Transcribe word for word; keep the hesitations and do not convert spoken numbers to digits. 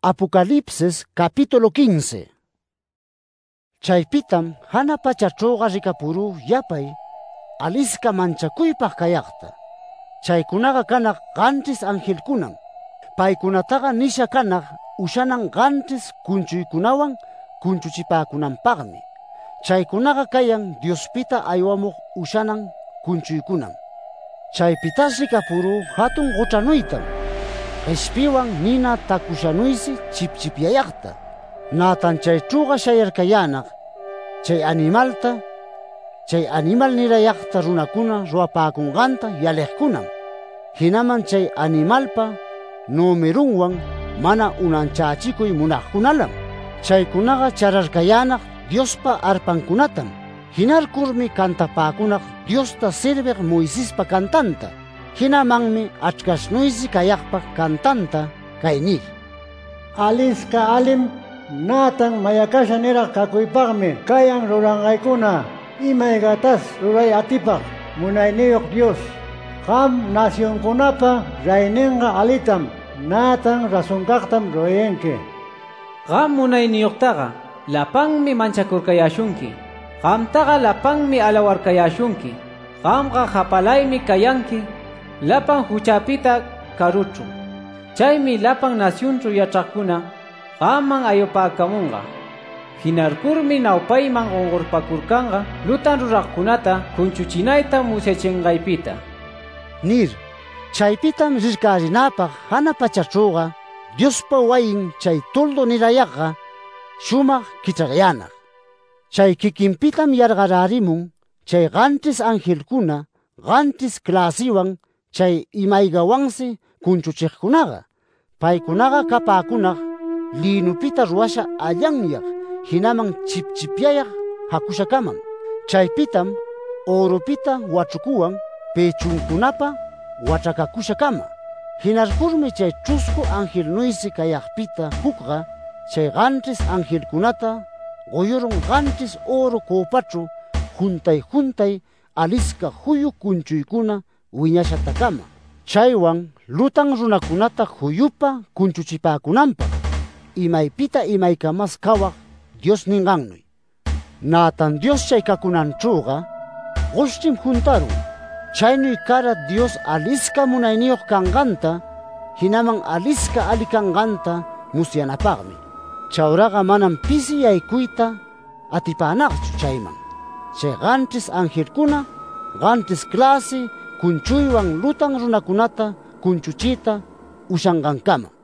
Apocalipsis capítulo quince. Chaypitam hana pachachuga rikapuru yapay aliska manchakuypaq kayaqta. Chaykunaqa kanaq qanchis angelkunan. Paykunataqa nisha kanaq ushanan qanchis kunchuykunawan kunchuchipakunanpaqmi. Chaykunaqa kayan Diospita aywamuq ushanan kunchuykunan. Chaypitas rikapuru hatun quchanuytam. Qishpiwan nina takushanuysi chipchipyayaqta. Natan chaychuqa shayarkayanaq chay animalta, chay animal nirayaqta runakuna ruwapakunqanta yaliqkunam. Hinaman chay animalpa numerunwan mana unanchachikuy munaqkunalam. Chaykunaqa chararkayanaq Diospa arpankunatam. Hinarkurmi kantapakunaq Diosta sirviq Moisespa kantanta. Hinamanmi achkashnuysi kayaqpa kantanta kay nir: Aliska alim natan mayakasha niraq kakuypaqmi kayan ruranqaykuna imaygatas ruray atipaq munayniyuq Dios. Qam nacionkunapa rayninqa alitam natan rasunkaqtam ruyenki. Qam munayniyuqtaqa lapanmi manchakurkayashunki. Qamtaqa lapanmi alawarkayashunki. Qamqa hapalaymi kayanki lapan huchapita karuchu. Chaymi lapan nacionchu yachaqkuna qaman ayupakamunqa. Hinarkurmi nawpayman qunqurpakurkanqa lutan ruraqkunata kunchuchinayta musyachinqaypita. Nir, chaypitam rirkarinapaq hana pachachuqa Diospa wayin chay toldo nirayaqqa shumaq kichaqyanaq. Chay kikinpitam yarqararimun chay qanchis angelkuna qanchis klasiwan chay imaygawansi kunchuchiqkunaqa. Paykunaqa kapakunaq linupita ruwasha allanyaq hinaman chipchipyayaq hakushakamam. Chaypitam orupita wachukuwan pechunkunapa wachakakushakama. Hinarkurmi chay chusku angelnuysi kayaqpita hukqa chay qanchis angelkunata quyurun qanchis oro copachu juntay juntay aliska huyu kunchuykuna wiñashatakama. Chaywan lutan runakunata huyupa kunchuchipakunanpaq imaypita imaykamas kawaq Dios ninqannuy. Natan Dios chaykakunanchuqa qushtim juntarun. Chaynuy kara Dios aliska munayniyuq kanqanta hinaman aliska ali kanqanta musyanapaqmi. Chawraqa manam pisi yaykuyta atipanaqchu chayman. Chay qanchis angelkuna qanchis klasi kunchuywan lutan runakunata kunchuchita ushanqankama.